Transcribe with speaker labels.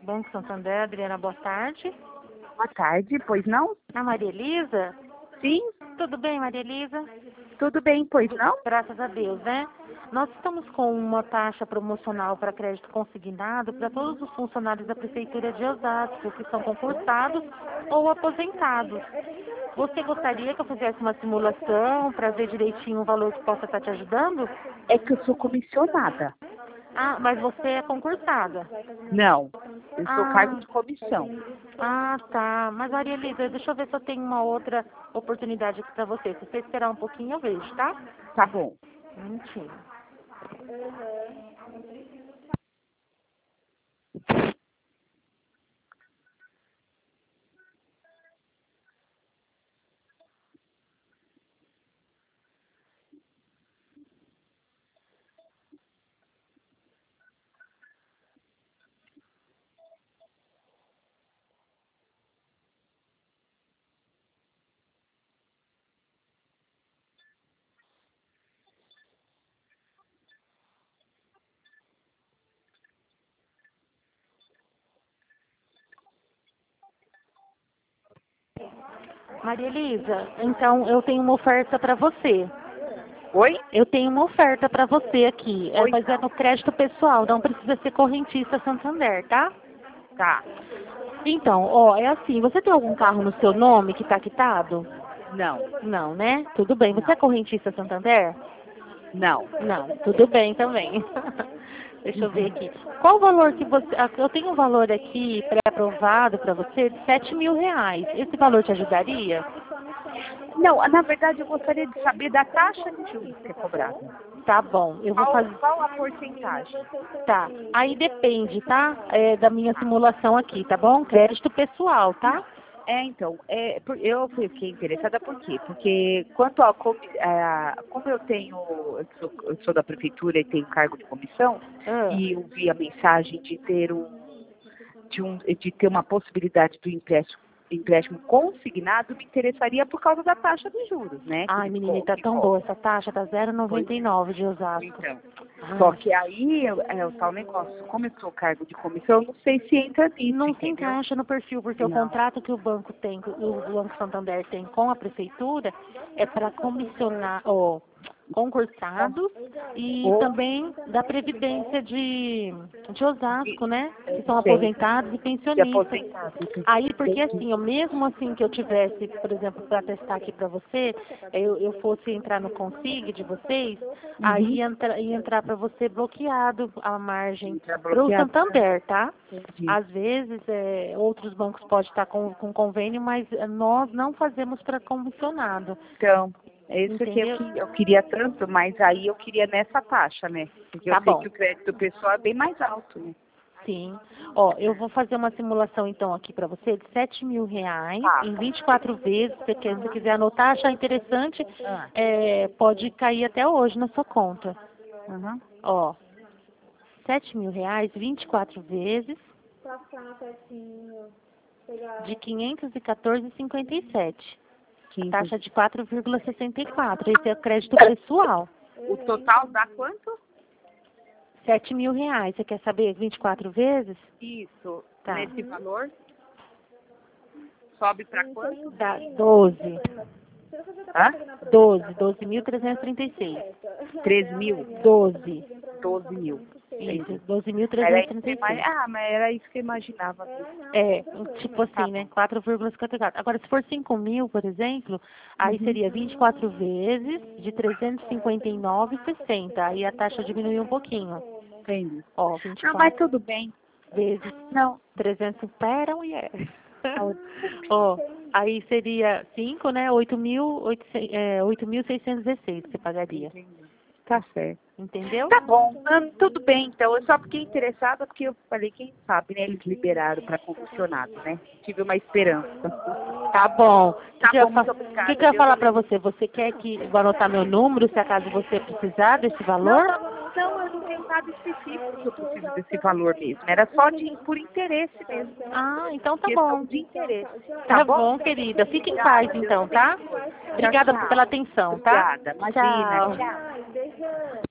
Speaker 1: Banco Santander, Adriana, boa tarde.
Speaker 2: Boa tarde, pois não?
Speaker 1: A Maria Elisa?
Speaker 2: Sim,
Speaker 1: Tudo bem, Maria Elisa?
Speaker 2: tudo bem, pois não?
Speaker 1: Graças a Deus, né? Nós estamos com uma taxa promocional para crédito consignado para todos os funcionários da Prefeitura de Osasco, que são concursados ou aposentados. Você gostaria que eu fizesse uma simulação para ver direitinho o valor que possa estar te ajudando?
Speaker 2: É que eu sou comissionada.
Speaker 1: Ah, mas você é concursada.
Speaker 2: Não, eu sou
Speaker 1: Ah,
Speaker 2: cargo de comissão.
Speaker 1: ah, tá. Mas, Maria Elisa, deixa eu ver se eu tenho uma outra oportunidade aqui para você. Se você esperar um pouquinho, eu vejo, tá?
Speaker 2: Tá bom.
Speaker 1: Um minutinho. Maria Elisa, então eu tenho uma oferta para você.
Speaker 2: Oi?
Speaker 1: Eu tenho uma oferta para você aqui.
Speaker 2: Oi,
Speaker 1: Mas é no crédito pessoal, não precisa ser correntista Santander, tá?
Speaker 2: tá.
Speaker 1: Então, ó, é assim, você tem algum carro no seu nome que está quitado?
Speaker 2: Não,
Speaker 1: Não, né? Tudo bem. Você é
Speaker 2: não,
Speaker 1: correntista Santander?
Speaker 2: não.
Speaker 1: Não, tudo bem também. Deixa eu ver aqui. Qual o valor que você... Eu tenho um valor aqui pré-aprovado para você de R$ 7.000. Esse valor te ajudaria?
Speaker 2: Não, na verdade eu gostaria de saber da taxa de juros que é cobrada.
Speaker 1: Tá bom, eu vou
Speaker 2: Qual,
Speaker 1: fazer...
Speaker 2: qual a porcentagem?
Speaker 1: Tá, aí depende, tá? Da minha simulação aqui, tá bom? Crédito pessoal, tá?
Speaker 2: Então, eu fiquei interessada por quê? Porque quanto a como eu sou da prefeitura e tenho cargo de comissão,
Speaker 1: Ah,
Speaker 2: e eu vi a mensagem de ter de ter uma possibilidade do empréstimo consignado, me interessaria por causa da taxa de juros, né?
Speaker 1: Ai, menina, tá
Speaker 2: Que
Speaker 1: tão boa essa taxa, tá
Speaker 2: pois é.
Speaker 1: 0,99 de Osasco.
Speaker 2: Então, só
Speaker 1: Ah,
Speaker 2: que aí é o tal negócio, como eu sou cargo de comissão, eu não sei se entra nisso,
Speaker 1: não se
Speaker 2: entendeu?
Speaker 1: encaixa no perfil, porque o
Speaker 2: Não.
Speaker 1: contrato que o banco tem, o Banco Santander tem com a prefeitura é para comissionar, ó, concursados e
Speaker 2: Ou
Speaker 1: também da Previdência de Osasco, né? Que são
Speaker 2: sei,
Speaker 1: aposentados e
Speaker 2: de
Speaker 1: pensionistas.
Speaker 2: aposentado.
Speaker 1: Aí, porque
Speaker 2: Entendi.
Speaker 1: assim, eu mesmo assim que eu tivesse, por exemplo, para testar aqui para você, eu fosse entrar no Consig de vocês, aí
Speaker 2: Uhum.
Speaker 1: ia entrar para você bloqueado a margem
Speaker 2: Entra
Speaker 1: para o
Speaker 2: bloqueado.
Speaker 1: Santander, tá?
Speaker 2: Entendi.
Speaker 1: Às vezes, outros bancos podem estar com convênio, mas nós não fazemos para comissionado,
Speaker 2: Então, é isso que
Speaker 1: entendeu?
Speaker 2: eu queria tanto, mas aí eu queria nessa taxa, né? Porque eu
Speaker 1: Tá
Speaker 2: sei
Speaker 1: bom,
Speaker 2: que o crédito pessoal é bem mais alto, né?
Speaker 1: sim. Ó, eu vou fazer uma simulação então aqui para você de R$ 7.000
Speaker 2: Tá.
Speaker 1: em 24 vezes. Se você quiser anotar, achar interessante,
Speaker 2: Ah,
Speaker 1: pode cair até hoje na sua conta.
Speaker 2: uhum.
Speaker 1: Ó, R$ 7.000, 24 vezes de 514,57. A
Speaker 2: 15.
Speaker 1: taxa de 4,64. Esse é o crédito pessoal.
Speaker 2: O total dá quanto?
Speaker 1: R$ 7.000. Você quer saber 24 vezes?
Speaker 2: Isso.
Speaker 1: Tá.
Speaker 2: Nesse valor? Sobe para quanto?
Speaker 1: Dá 12.
Speaker 2: Hã?
Speaker 1: 12.336.
Speaker 2: 3.000.
Speaker 1: 12.
Speaker 2: 12.000.
Speaker 1: Isso,
Speaker 2: Entendi. Era isso que eu
Speaker 1: 12.336.
Speaker 2: mas era isso que eu imaginava mesmo.
Speaker 1: É, tipo
Speaker 2: Tá
Speaker 1: assim, né?
Speaker 2: bom.
Speaker 1: 4,54. Agora, se for 5.000, por exemplo, aí
Speaker 2: Uhum.
Speaker 1: seria 24 vezes de 359,60. Aí a taxa diminui um pouquinho.
Speaker 2: Entendi.
Speaker 1: Ó,
Speaker 2: Não, mas
Speaker 1: 24
Speaker 2: tudo bem.
Speaker 1: vezes
Speaker 2: Não.
Speaker 1: 300, pera, mulher.
Speaker 2: Saúde.
Speaker 1: Ó, aí seria 5, né? 8.616 que você pagaria.
Speaker 2: Entendi. Tá certo.
Speaker 1: Entendeu?
Speaker 2: Tá bom, tudo bem, então. Eu só fiquei interessada porque eu falei, quem sabe, né? Eles liberaram para comissionado, né? Tive uma esperança.
Speaker 1: Tá bom.
Speaker 2: Tá bom, muito
Speaker 1: O que
Speaker 2: obrigada.
Speaker 1: que eu ia
Speaker 2: Deus
Speaker 1: falar pra
Speaker 2: abençoe.
Speaker 1: você? Você quer que eu vou anotar meu número, se acaso você precisar desse
Speaker 2: Não,
Speaker 1: valor?
Speaker 2: não, não, eu não tenho nada específico que eu preciso desse valor mesmo. Era só por interesse mesmo.
Speaker 1: Ah, então tá
Speaker 2: Questão
Speaker 1: bom.
Speaker 2: de interesse. Tá
Speaker 1: Tá
Speaker 2: bom?
Speaker 1: bom, querida. Fique em paz
Speaker 2: Obrigada, Deus
Speaker 1: então, tá?
Speaker 2: abençoe. Tchau,
Speaker 1: Obrigada pela
Speaker 2: tchau.
Speaker 1: atenção, tá?
Speaker 2: Obrigada, imagina.
Speaker 1: Tchau.
Speaker 2: Tchau.